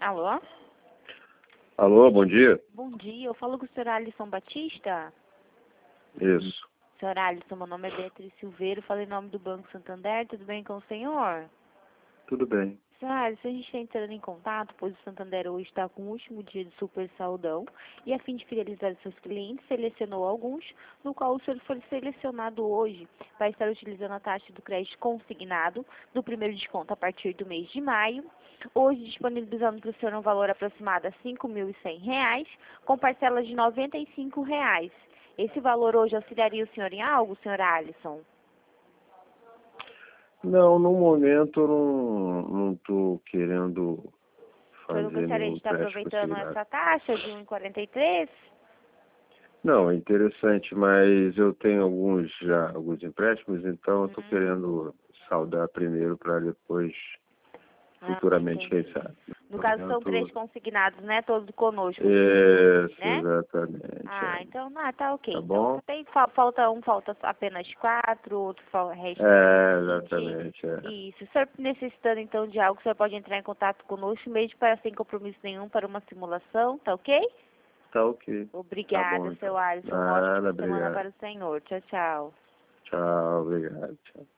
Alô? Alô, bom dia. Bom dia, eu falo com o senhor Alisson Batista. Isso. Senhor Alisson, meu nome é Beatriz Silveira, falei em nome do Banco Santander, tudo bem com o senhor? Tudo bem. Senhor Alisson, a gente está entrando em contato, pois o Santander hoje está com o último dia de super saudão, e a fim de fidelizar os seus clientes, selecionou alguns, no qual o senhor foi selecionado hoje, vai estar utilizando a taxa do crédito consignado, do primeiro desconto a partir do mês de maio, hoje disponibilizando para o senhor um valor aproximado a R$ 5.100, com parcelas de R$ 95. Esse valor hoje auxiliaria o senhor em algo, senhor Alisson? Não, no momento eu não estou querendo O senhor não fazer gostaria de nenhum estar teste aproveitando consignado. essa taxa de 1,43? Não, é interessante, mas eu tenho alguns empréstimos, então eu estou querendo saldar primeiro para depois, futuramente, quem Entendi. sabe. No No caso, são 3 momento, consignados, né? Todos conosco, isso, né? exatamente. Então, tá ok. Tá Então, bom? só tem, falta apenas 4, outro resta somente 20. Exatamente, é. Isso. Se o senhor necessitando, então, de algo, o senhor pode entrar em contato conosco, mesmo para sem compromisso nenhum, para uma simulação, tá ok? Tá ok. Tá bom, Obrigada, então. seu Alisson. Uma ótima Nada, semana obrigado. para o senhor. Tchau, tchau. Tchau, obrigado. Tchau.